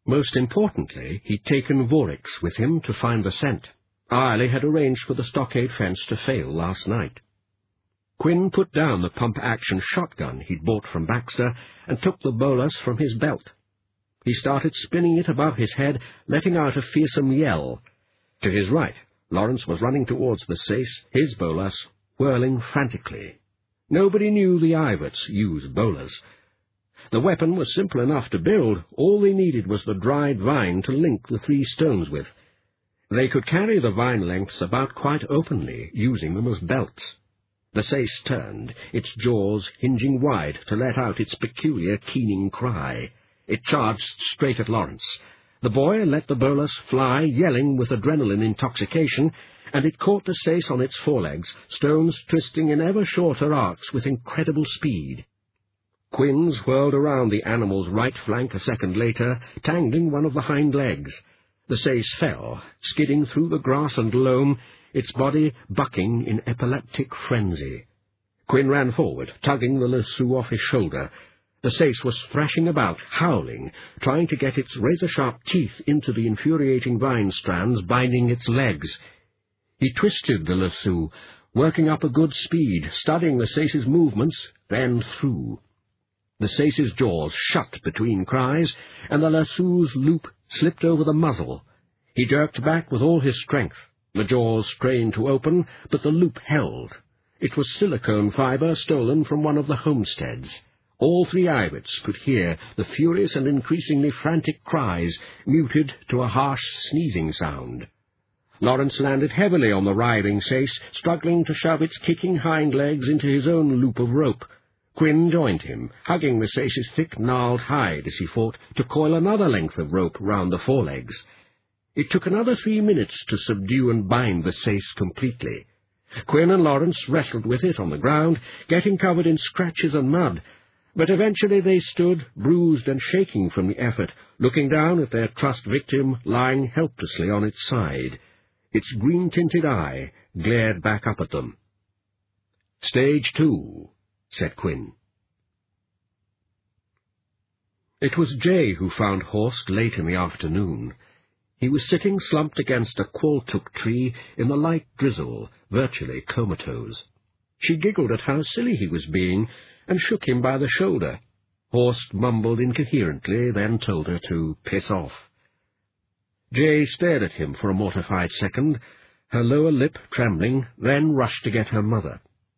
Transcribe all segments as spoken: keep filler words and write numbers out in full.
Most importantly, he'd taken Vorix with him to find the scent. Eiley had arranged for the stockade fence to fail last night. Quinn put down the pump-action shotgun he'd bought from Baxter and took the bolas from his belt. He started spinning it above his head, letting out a fearsome yell. To his right, Lawrence was running towards the Sace, his bolas, whirling frantically. Nobody knew the Iverts used bolas. The weapon was simple enough to build. All they needed was the dried vine to link the three stones with. They could carry the vine lengths about quite openly, using them as belts. The Sace turned, its jaws hinging wide to let out its peculiar keening cry. It charged straight at Lawrence. The boy let the bolas fly, yelling with adrenaline intoxication, and it caught the Sace on its forelegs, stones twisting in ever shorter arcs with incredible speed. Quinn whirled around the animal's right flank a second later, tangling one of the hind legs. The Sace fell, skidding through the grass and loam, its body bucking in epileptic frenzy. Quinn ran forward, tugging the lasso off his shoulder. The Sace was thrashing about, howling, trying to get its razor-sharp teeth into the infuriating vine strands binding its legs. He twisted the lasso, working up a good speed, studying the Sace's movements, then threw. The Sace's jaws shut between cries, and the lasso's loop slipped over the muzzle. He jerked back with all his strength. The jaws strained to open, but the loop held. It was silicone fibre stolen from one of the homesteads. All three Iverts could hear the furious and increasingly frantic cries, muted to a harsh sneezing sound. Lawrence landed heavily on the writhing Sace, struggling to shove its kicking hind legs into his own loop of rope. Quinn joined him, hugging the Sace's thick, gnarled hide as he fought to coil another length of rope round the forelegs. It took another three minutes to subdue and bind the Sace completely. Quinn and Lawrence wrestled with it on the ground, getting covered in scratches and mud, but eventually they stood, bruised and shaking from the effort, looking down at their trussed victim lying helplessly on its side. Its green-tinted eye glared back up at them. "Stage two," said Quinn. It was Jay who found Horst late in the afternoon. He was sitting slumped against a qualtuk tree in the light drizzle, virtually comatose. She giggled at how silly he was being, and shook him by the shoulder. Horst mumbled incoherently, then told her to piss off. Jay stared at him for a mortified second, her lower lip trembling, then rushed to get her mother.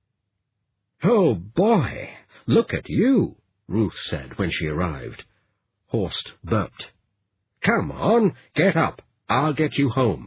"Oh, boy, look at you," Ruth said when she arrived. Horst burped. "Come on, get up. I'll get you home."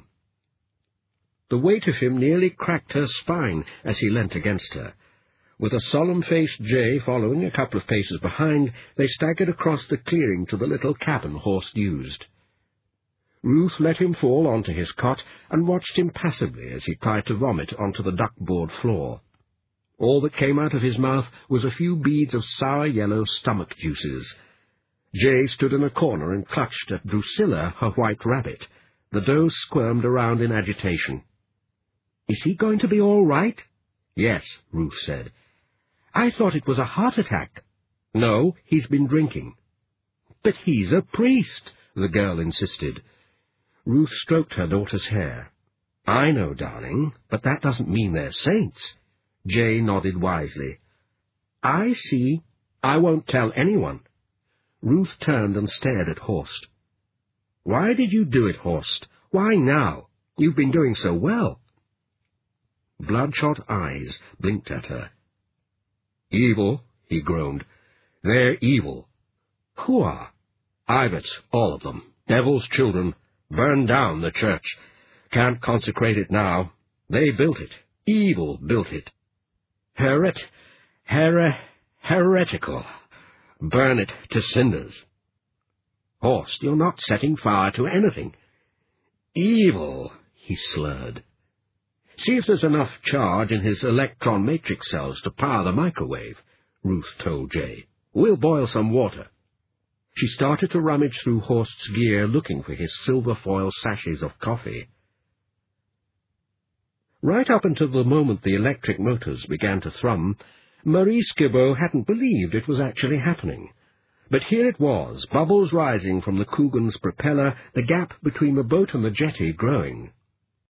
The weight of him nearly cracked her spine as he leant against her. With a solemn-faced Jay following a couple of paces behind, they staggered across the clearing to the little cabin Horst used. Ruth let him fall onto his cot and watched him passively as he tried to vomit onto the duckboard floor. All that came out of his mouth was a few beads of sour yellow stomach juices. Jay stood in a corner and clutched at Drusilla, her white rabbit. The doe squirmed around in agitation. "Is he going to be all right?" "Yes," Ruth said. "I thought it was a heart attack." "No, he's been drinking." "But he's a priest," the girl insisted. Ruth stroked her daughter's hair. "I know, darling, but that doesn't mean they're saints." Jay nodded wisely. "I see. I won't tell anyone." Ruth turned and stared at Horst. "Why did you do it, Horst? Why now? You've been doing so well." Bloodshot eyes blinked at her. "Evil," he groaned. "They're evil." "Who are?" "Iverts, all of them. Devil's children. Burned down the church. Can't consecrate it now. They built it. Evil built it. Heret... Here... heretical. Burn it to cinders." "Horst, you're not setting fire to anything." "Evil," he slurred. "See if there's enough charge in his electron matrix cells to power the microwave," Ruth told Jay. "We'll boil some water." She started to rummage through Horst's gear, looking for his silver foil sachets of coffee. Right up until the moment the electric motors began to thrum, Marie Skibo hadn't believed it was actually happening. But here it was, bubbles rising from the Coogan's propeller, the gap between the boat and the jetty growing.